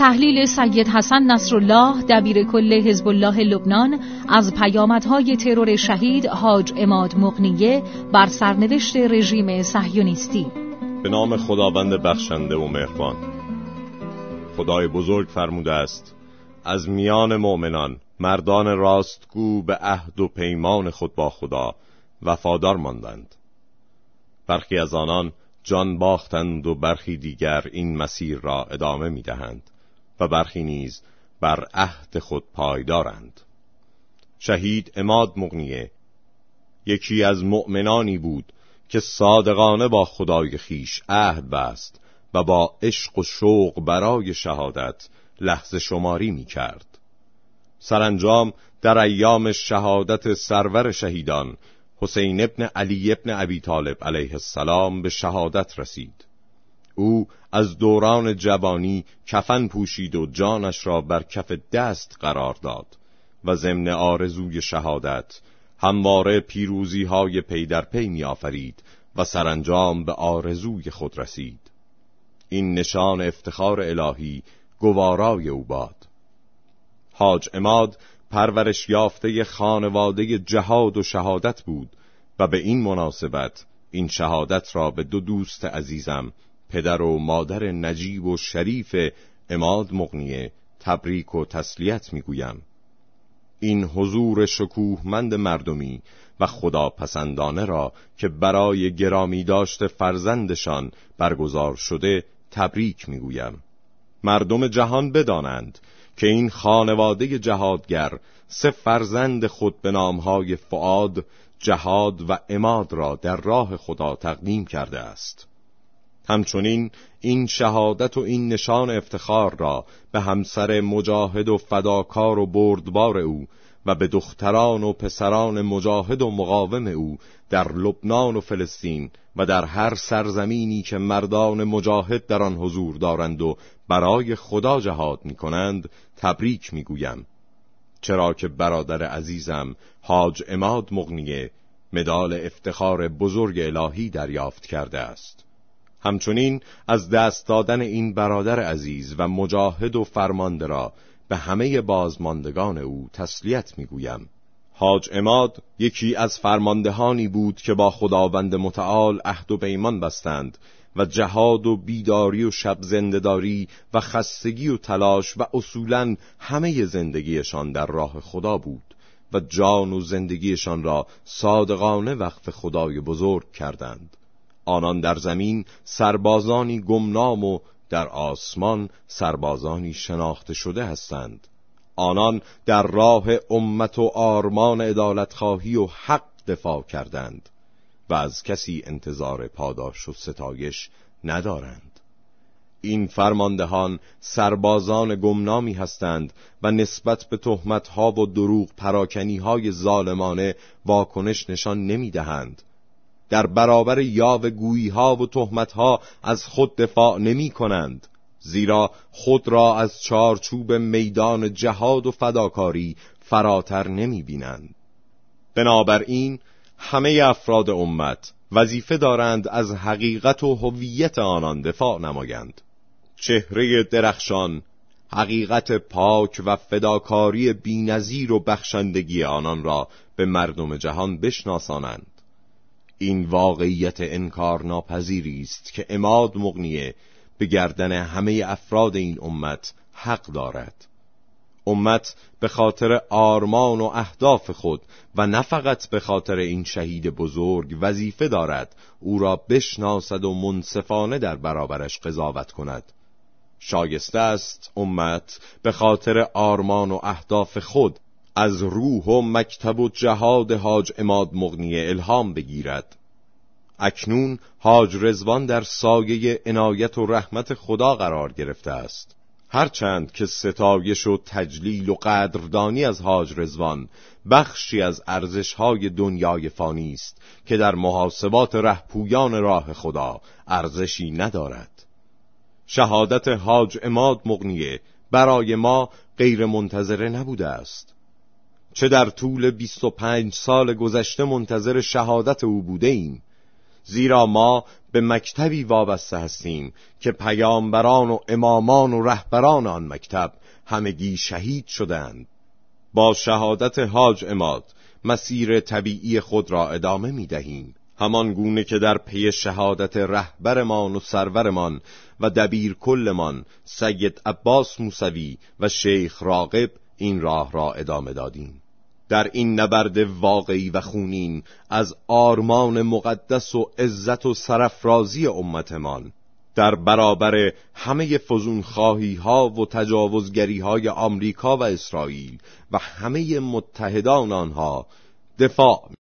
تحلیل سید حسن نصرالله دبیر کل حزب الله لبنان از پیامدهای ترور شهید حاج عماد مغنیه بر سرنوشت رژیم صهیونیستی. به نام خداوند بخشنده و مهربان. خدای بزرگ فرموده است: از میان مؤمنان مردان راستگو به عهد و پیمان خود با خدا وفادار ماندند. برخی از آنان جان باختند و برخی دیگر این مسیر را ادامه می‌دهند و برخی نیز بر عهد خود پایدارند. شهید عماد مغنیه یکی از مؤمنانی بود که صادقانه با خدای خیش عهد بست و با عشق و شوق برای شهادت لحظه شماری می‌کرد. سرانجام در ایام شهادت سرور شهیدان حسین ابن علی ابن ابی طالب علیه السلام به شهادت رسید. او از دوران جوانی کفن پوشید و جانش را بر کف دست قرار داد و ضمن آرزوی شهادت همواره پیروزی‌های پی در پی می‌آفرید و سرانجام به آرزوی خود رسید. این نشان افتخار الهی گوارای او باد. حاج عماد پرورش یافته خانواده جهاد و شهادت بود و به این مناسبت این شهادت را به دو دوست عزیزم، پدر و مادر نجیب و شریف عماد مغنیه، تبریک و تسلیت میگویم. این حضور شکوهمند مردمی و خداپسندانه را که برای گرامی داشت فرزندشان برگزار شده تبریک میگویم. مردم جهان بدانند که این خانواده جهادگر سه فرزند خود به نامهای فؤاد، جهاد و عماد را در راه خدا تقدیم کرده است. همچنین این شهادت و این نشان افتخار را به همسر مجاهد و فداکار و بردبار او و به دختران و پسران مجاهد و مقاوم او در لبنان و فلسطین و در هر سرزمینی که مردان مجاهد در آن حضور دارند و برای خدا جهاد می کنند تبریک می گویم، چرا که برادر عزیزم حاج عماد مغنیه مدال افتخار بزرگ الهی دریافت کرده است. همچنین از دست دادن این برادر عزیز و مجاهد و فرمانده را به همه بازماندگان او تسلیت می گویم. حاج عماد یکی از فرماندهانی بود که با خداوند متعال عهد و پیمان بستند و جهاد و بیداری و شب زنده‌داری و خستگی و تلاش و اصولاً همه زندگیشان در راه خدا بود و جان و زندگیشان را صادقانه وقف خدای بزرگ کردند. آنان در زمین سربازانی گمنام و در آسمان سربازانی شناخته شده هستند. آنان در راه امت و آرمان عدالتخواهی و حق دفاع کردند و از کسی انتظار پاداش و ستایش ندارند. این فرماندهان سربازان گمنامی هستند و نسبت به تهمت‌ها و دروغ پراکنی‌های ظالمانه واکنش نشان نمی‌دهند. در برابر یاوه‌گویی‌ها و تهمت‌ها از خود دفاع نمی‌کنند، زیرا خود را از چارچوب میدان جهاد و فداکاری فراتر نمی‌بینند. بنابراین همه افراد امت وظیفه دارند از حقیقت و هویت آنان دفاع نمایند. چهره درخشان، حقیقت پاک و فداکاری بی‌نظیر و بخشندگی آنان را به مردم جهان بشناسانند. این واقعیت انکار ناپذیری است که عماد مغنیه به گردن همه افراد این امت حق دارد. امت به خاطر آرمان و اهداف خود و نه فقط به خاطر این شهید بزرگ وظیفه دارد او را بشناسد و منصفانه در برابرش قضاوت کند. شایسته است امت به خاطر آرمان و اهداف خود از روح و مکتب و جهاد حاج عماد مغنیه الهام بگیرد. اکنون حاج رضوان در سایه عنایت و رحمت خدا قرار گرفته است. هرچند که ستایش و تجلیل و قدردانی از حاج رضوان بخشی از ارزش‌های دنیای فانی است که در محاسبات رهپویان راه خدا ارزشی ندارد. شهادت حاج عماد مغنیه برای ما غیر منتظره نبوده است. چه در طول 25 سال گذشته منتظر شهادت او بوده ایم، زیرا ما به مکتبی وابسته هستیم که پیامبران و امامان و رهبران آن مکتب همگی شهید شدند. با شهادت حاج عماد مسیر طبیعی خود را ادامه می دهیم، همان گونه که در پی شهادت رهبرمان و سرورمان و دبیر کلمان سید عباس موسوی و شیخ راغب این راه را ادامه دادیم. در این نبرد واقعی و خونین از آرمان مقدس و عزت و سرافرازی امتمان در برابر همه فزونخواهی ها و تجاوزگری های آمریکا و اسرائیل و همه متحدان آنها دفاع